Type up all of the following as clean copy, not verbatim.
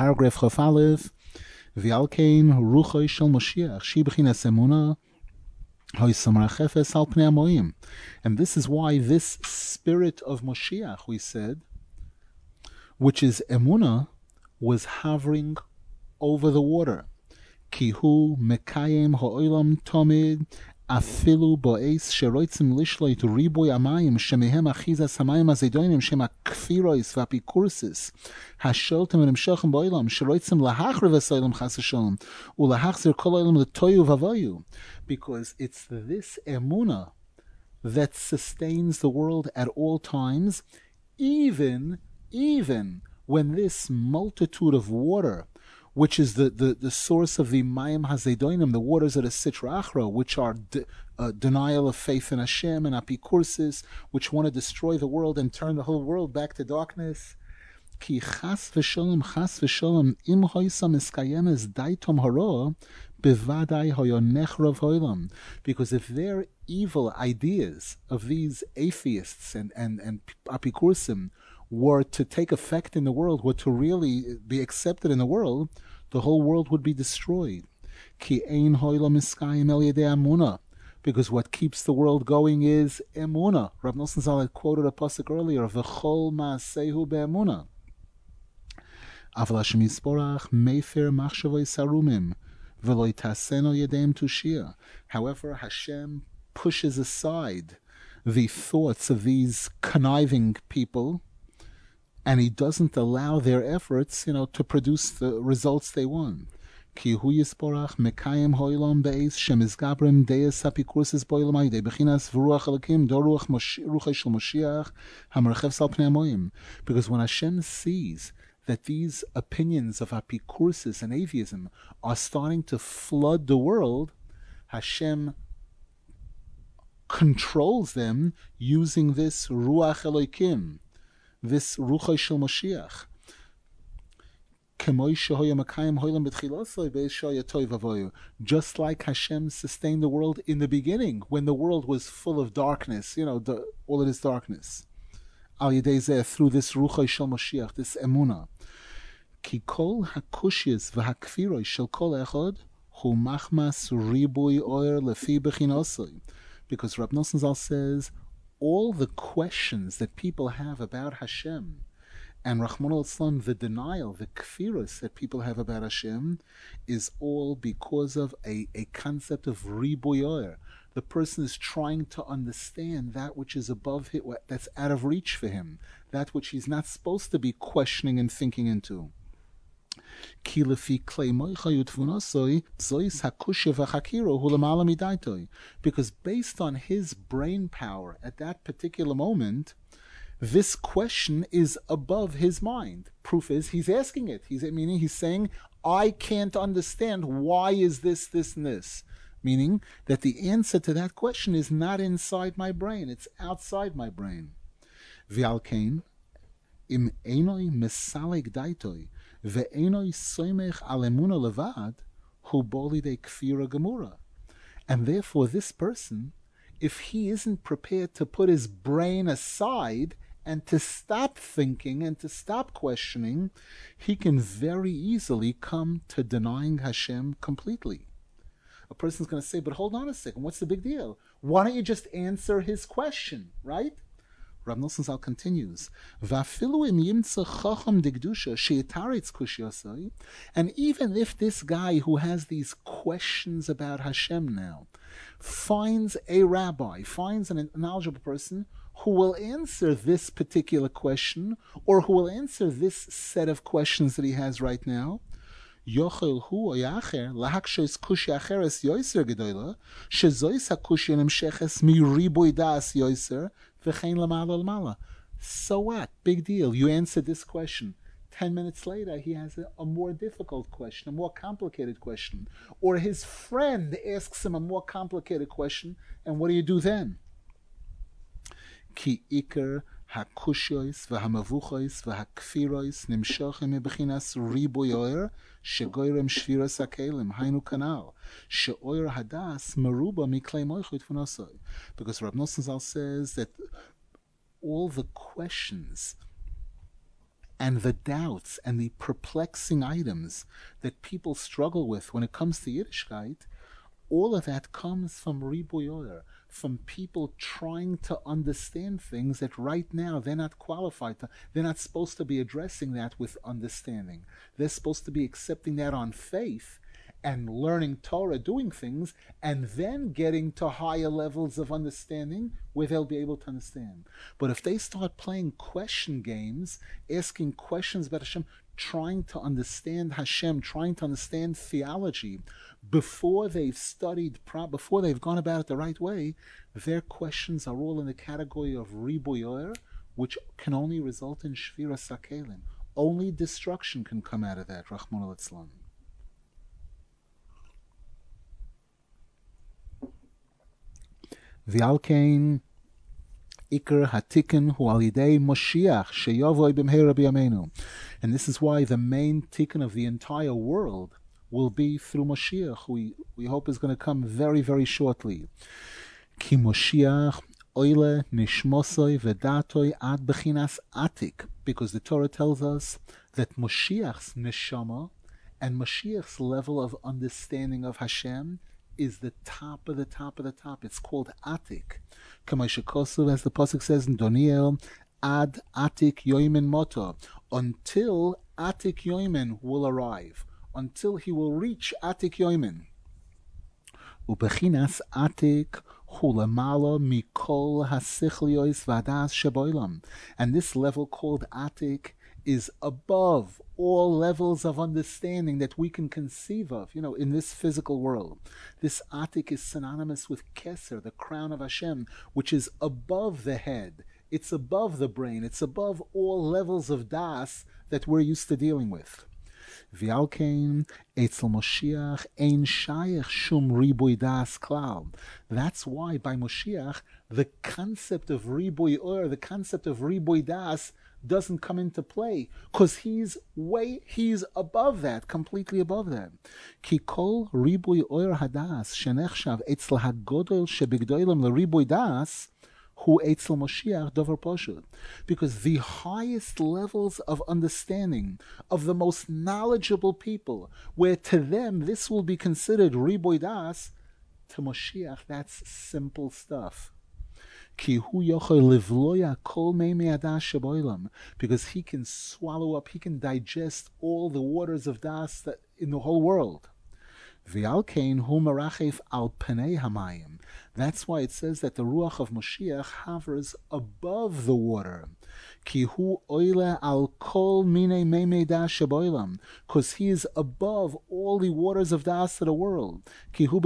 paragraph Chaf Aleph, V'alkein ruchoi shel Moshiach, shi b'chinas emuna, hoi samar chefes al pnei hamoyim. And this is why this spirit of Moshiach, we said, which is emuna, was hovering over the water. Kihu mekayem ha'olam tomid, afilu bo'es sheroitzim lishloi to riboy amayim shemehem achizas hamayim azedonim shem akfirois v'apikursis hasholtem v'nimshochem ba'olam sheroitzim lahachriv esoilam chas v'sholem ulahachzir kol olam l'toyu v'avoyu, because it's this emuna that sustains the world at all times, even when this multitude of water, which is the source of the Mayim Hazedonim, the waters of the Sitra Achra, which are denial of faith in Hashem and apikursis, which want to destroy the world and turn the whole world back to darkness. Ki chas v'sholem, im hoysam eskayemes daitom haro, bevadai hoyonechrav hoylam. Because if their evil ideas of these atheists and apikursim were to take effect in the world, were to really be accepted in the world, the whole world would be destroyed. Ki ein hoylam eskayim el yedei amuna. Because what keeps the world going is emuna. Rav Nosson Zal had quoted a pasuk earlier, v'chol ma'asehu be'emuna. Aval Hashem yisporach mefer machshavoi sarumim v'lo yitaseno yedeim tushia. However, Hashem pushes aside the thoughts of these conniving people, and he doesn't allow their efforts, to produce the results they want. Ki hu yisporach mekayim hoilam beis shemizgabrim deis apikursis boilam ayidei bechinas v'ruach elakim do ruchai shel Moshiach hamerchev sal pnei hamoyim. Because when Hashem sees that these opinions of apikursis and atheism are starting to flood the world, Hashem controls them using this ruach Elokim, this ruchai shel Moshiach. Just like Hashem sustained the world in the beginning, when the world was full of darkness, all of this darkness. Al yedei zeh, through this ruchai shel Moshiach, this emuna. Ki kol hakushis v'hakfirois shel kol echad hu machmas ribui oyer lefi bechinosoi. Because Rab Nosson Zal says, all the questions that people have about Hashem, and Rahman al-Islam, the denial, the kfiros that people have about Hashem, is all because of a concept of riboyer. The person is trying to understand that which is above him, that's out of reach for him, that which he's not supposed to be questioning and thinking into. Because based on his brain power at that particular moment, this question is above his mind. Proof is he's asking it. He's saying, I can't understand, why is this, and this? Meaning that the answer to that question is not inside my brain, it's outside my brain. V'alkein im einoi mesaleg daitoi ve'enoi soimech al emuna levad hu bolidei kfira gemura. And therefore this person, if he isn't prepared to put his brain aside and to stop thinking and to stop questioning, he can very easily come to denying Hashem completely. A person's going to say, but hold on a second, what's the big deal? Why don't you just answer his question, right? Rav Nosson Zal continues, and even if this guy who has these questions about Hashem now finds a rabbi, finds an knowledgeable person who will answer this particular question, or who will answer this set of questions that he has right now, yochel hu oyacher lahakshos kushya acheres yoiser gedola shezois hakushya nemsheches mi riboy das yoiser v'chein lamala lamala. So what? Big deal. You answered this question. 10 minutes later, he has a more difficult question, a more complicated question. Or his friend asks him a more complicated question, and what do you do then? Ki iker hakushois v'hamavuchois v'hakfirois nimshochem mebechinas riboyer shegoyrem shviras hakelim hainu kanal sheoyer hadas meruba miklei moichut v'nosoi. Because Rab Nosson Zal says that all the questions and the doubts and the perplexing items that people struggle with when it comes to Yiddishkeit, all of that comes from Ribuyoyer, from people trying to understand things that right now they're not qualified to. They're not supposed to be addressing that with understanding. They're supposed to be accepting that on faith and learning Torah, doing things, and then getting to higher levels of understanding where they'll be able to understand. But if they start playing question games, asking questions about Hashem, trying to understand Hashem, trying to understand theology, before they've studied, before they've gone about it the right way, their questions are all in the category of Ribuyoyer, which can only result in Shvira Sakelim. Only destruction can come out of that, Rahman al-Islam. V'alkein Iker Hatikin Hu Al Yidei Moshiach Sheyavoi B'mheira B'yameinu. And this is why the main tikkun of the entire world will be through Moshiach, who we hope is going to come very, very shortly. Ki Moshiach Oile Nishmosoi Vedatoi Ad Bechinas Atik. Because the Torah tells us that Moshiach's neshama and Moshiach's level of understanding of Hashem is the top of the top of the top. It's called Atik. Kamashikosu, as the pasuk says in Doniel, Ad Atik Yoimen Moto, until Atik Yoimen will arrive, until he will reach Atik Yoimen. Ubechinas Atik Hulamala Mikol Hasichliois Vadas Sheboilam. And this level called Atik is above all levels of understanding that we can conceive of, in this physical world. This Atik is synonymous with Keser, the crown of Hashem, which is above the head. It's above the brain. It's above all levels of Das that we're used to dealing with. V'alkein etzel Moshiach ein shayach shum ribui das klal. That's why by Moshiach, the concept of ribui or, the concept of ribui das, doesn't come into play, because he's above that, completely above that. Ki kol ribui oir hadas shenechshav etzel hagodol shebigdoilem leribui das hu etzel Moshiach dover poshut. Because the highest levels of understanding of the most knowledgeable people, where to them this will be considered ribui das, to Moshiach that's simple stuff. Because he can swallow up, he can digest all the waters of das in the whole world. That's why it says that the Ruach of Moshiach hovers above the water. Because he is above all the waters of das of the world. He is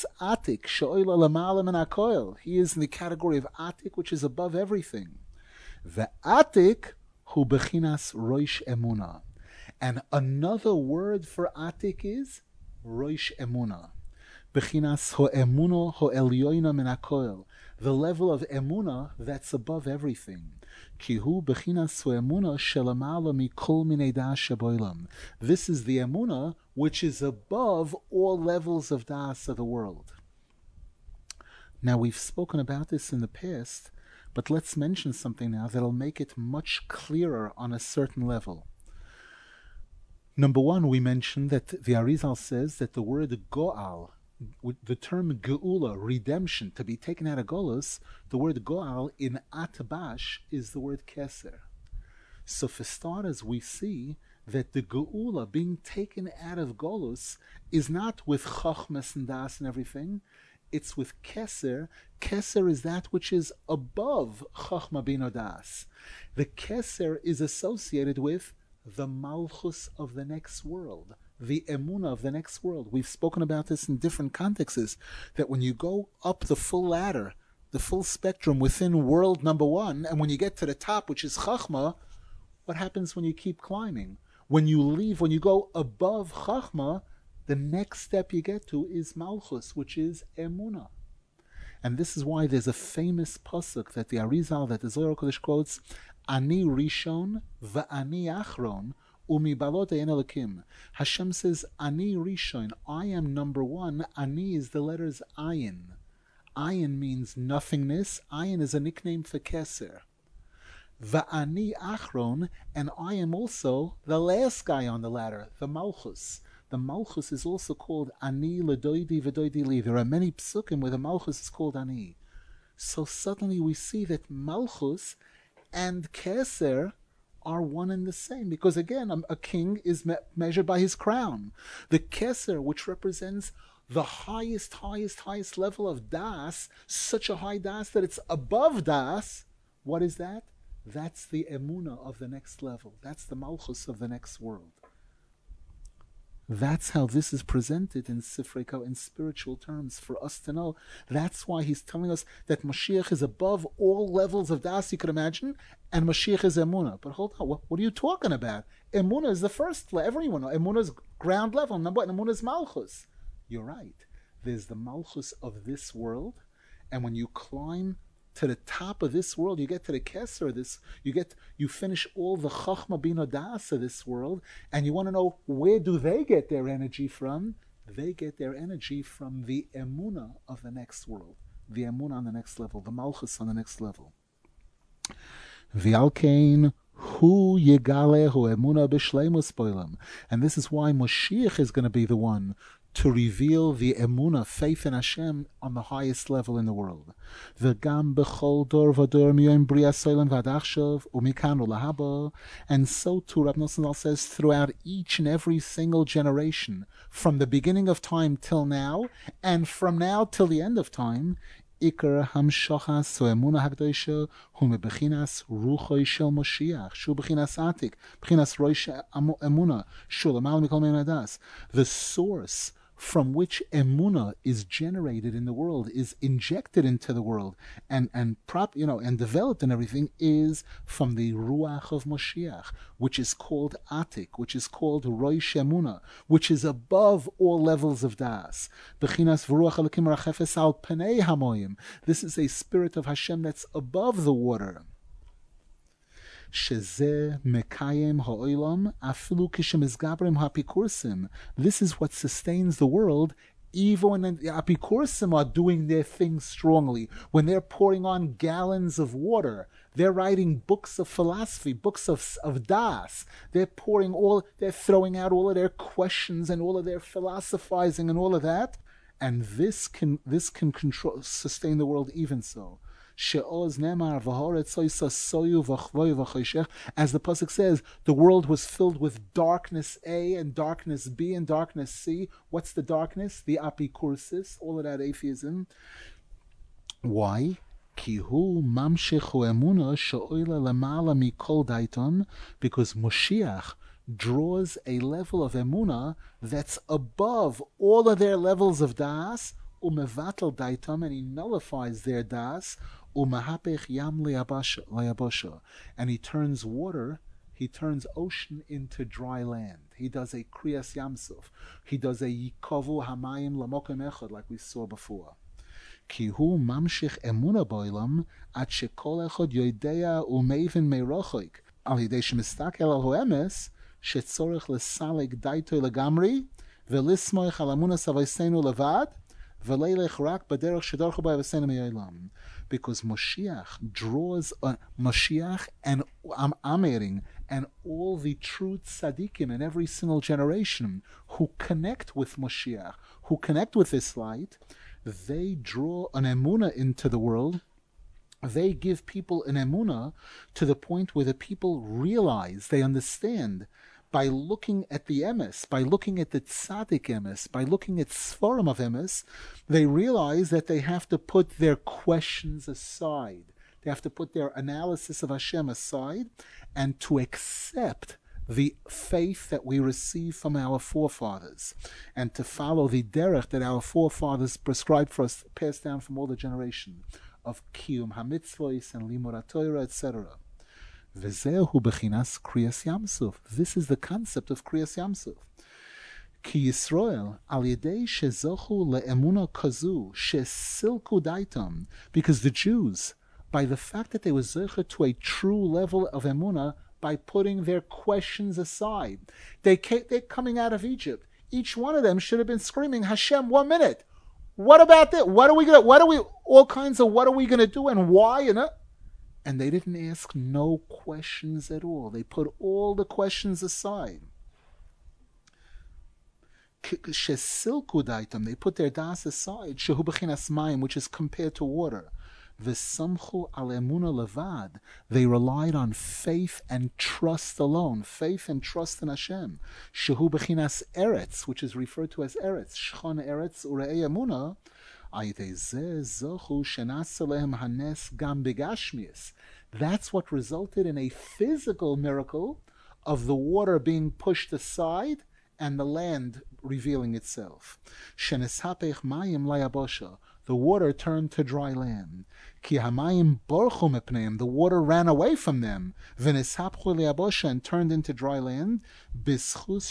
in the category of Atik, which is above everything. The Atik hu bechinas roish emuna. And another word for Atik is roish emuna. Bechinas ho emuno ho elyoina min hakoel. The level of emuna that's above everything. Kihu bechinas ho emuna shelamala mikol minei das sheboilam. This is the emuna which is above all levels of das of the world. Now we've spoken about this in the past, but let's mention something now that'll make it much clearer on a certain level. Number one, we mentioned that the Arizal says that the word go'al, the term geula, redemption, to be taken out of Golus, the word go'al in Atbash is the word keser. So for starters, we see that the geula being taken out of Golus is not with chochmas and das and everything, it's with keser. Keser is that which is above chochma bin das. The keser is associated with the malchus of the next world, the emuna of the next world. We've spoken about this in different contexts, that when you go up the full ladder, the full spectrum within world number one, and when you get to the top, which is chachma, what happens when you keep climbing? When you go above chachma, the next step you get to is malchus, which is emuna. And this is why there's a famous pasuk that the Arizal, that the Zohar Kodesh quotes, Ani Rishon va'ani Achron umibalot ein Elokim. Hashem says, Ani Rishon, I am number one. Ani is the letters Ayin. Ayin means nothingness. Ayin is a nickname for Keser. Va'ani achron, and I am also the last guy on the ladder, the Malchus. The Malchus is also called Ani Ledoidi V'doidi Li. There are many psukim where the Malchus is called Ani. So suddenly we see that Malchus and Keser are one and the same, because again, a king is measured by his crown. The Keser, which represents the highest level of Das, such a high Das that it's above Das, what is that? That's the Emunah of the next level. That's the Malchus of the next world. That's how this is presented in Sifrei Ko in spiritual terms for us to know. That's why he's telling us that Mashiach is above all levels of Das you could imagine, and Mashiach is Emunah. But hold on, what are you talking about? Emunah is the first level. Everyone knows Emunah is ground level. Number one, Emunah is Malchus. You're right. There's the Malchus of this world, and when you climb to the top of this world, you get to the Keser, you finish all the Chachma Bina Das of this world, and you want to know, where do they get their energy from? They get their energy from the Emunah of the next world, the Emunah on the next level, the Malchus on the next level. V'alkein hu yigale hu Emunah b'shleimus boilam, and this is why Moshiach is going to be the one to reveal the emunah, faith in Hashem, on the highest level in the world. V'gam b'chol dor v'dor miyom bria soilam v'adachshav u'mikan u'lahaba. And so too, Rav Nosson Zal says, throughout each and every single generation, from the beginning of time till now, and from now till the end of time, Iker hamshochas so emunah hagdosha hu mebechinas ruchoi shel Moshiach shu bechinas atik bechinas roish emunah shu lamal mikol me'adas. The source from which emunah is generated in the world, is injected into the world, and developed and everything, is from the ruach of Moshiach, which is called atik, which is called roish emunah, which is above all levels of das. Bechinas v'ruach elokim rachefes al penei hamoyim. This is a spirit of Hashem that's above the water. Shezeh mekayem ha'olam afilu kishemizgabrim ha'apikursim. This is what sustains the world, even when the apikursim are doing their thing strongly. When they're pouring on gallons of water, they're writing books of philosophy, books of das. They're throwing out all of their questions and all of their philosophizing and all of that. And this can sustain the world even so. As the pasuk says, the world was filled with darkness A and darkness B and darkness C. What's the darkness? The apikursis, all of that atheism. Why? Because Moshiach draws a level of emunah that's above all of their levels of das, umevatel daitam, and he nullifies their das, umahapech yam layabosha, and he turns ocean into dry land. He does a kriyas yamsuf. He does a yikovu hamayim lamokem echad, like we saw before. Ki hu mamshich emuna boilam at shekol echad yoidea umeivin meirochoik al yidei shemistakel al hoemes shetzorech lesaleg daito legamri velismoich al amunas avaisenu levad veleilech rak baderech shedorchu ba'avaisenu me'olam. Because Moshiach draws Moshiach and Amirim and all the true tzaddikim in every single generation who connect with Moshiach, who connect with this light. They draw an emunah into the world. They give people an emunah to the point where the people realize, they understand, by looking at the emes, by looking at the tzaddik emes, by looking at sforim of emes, they realize that they have to put their questions aside. They have to put their analysis of Hashem aside and to accept the faith that we receive from our forefathers, and to follow the derech that our forefathers prescribed for us, passed down from all the generation of kiyum hamitzvos and limud haTorah, etc. V'zehu bechinas kriyas yamsuf. This is the concept of kriyas yamsuf. Ki Yisrael al yedei shezochu le'emuna kazu shesilku daitam, because the Jews, by the fact that they were zecher to a true level of emunah, by putting their questions aside. They're coming out of Egypt. Each one of them should have been screaming, Hashem, 1 minute. What about that? What are we going to do and why? And they didn't ask no questions at all. They put all the questions aside. They put their das aside, shehu b'chinas mayim, which is compared to water. V'samchu al emuna levad. They relied on faith and trust alone. Faith and trust in Hashem. Shehu b'chinas eretz, which is referred to as eretz. Shchon eretz urei emuna. That's what resulted in a physical miracle of the water being pushed aside and the land revealing itself. The water turned to dry land. The water ran away from them and turned into dry land. In the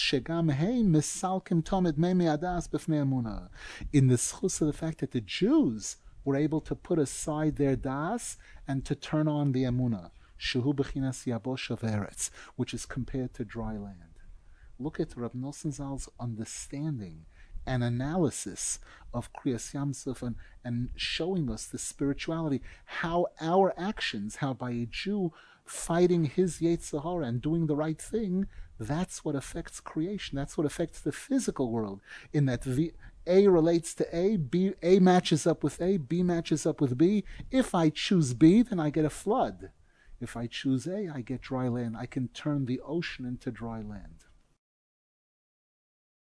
schus of the fact that the Jews were able to put aside their das and to turn on the emunah, shehu b'chinas yabosha v'eretz, which is compared to dry land. Look at Rab Nosson Zal's understanding and analysis of Kriyas Yamsuf and showing us the spirituality, how our actions, how by a Jew fighting his Yetzer Hara and doing the right thing, that's what affects creation. That's what affects the physical world, in that A relates to A, A matches up with A, B matches up with B. If I choose B, then I get a flood. If I choose A, I get dry land. I can turn the ocean into dry land.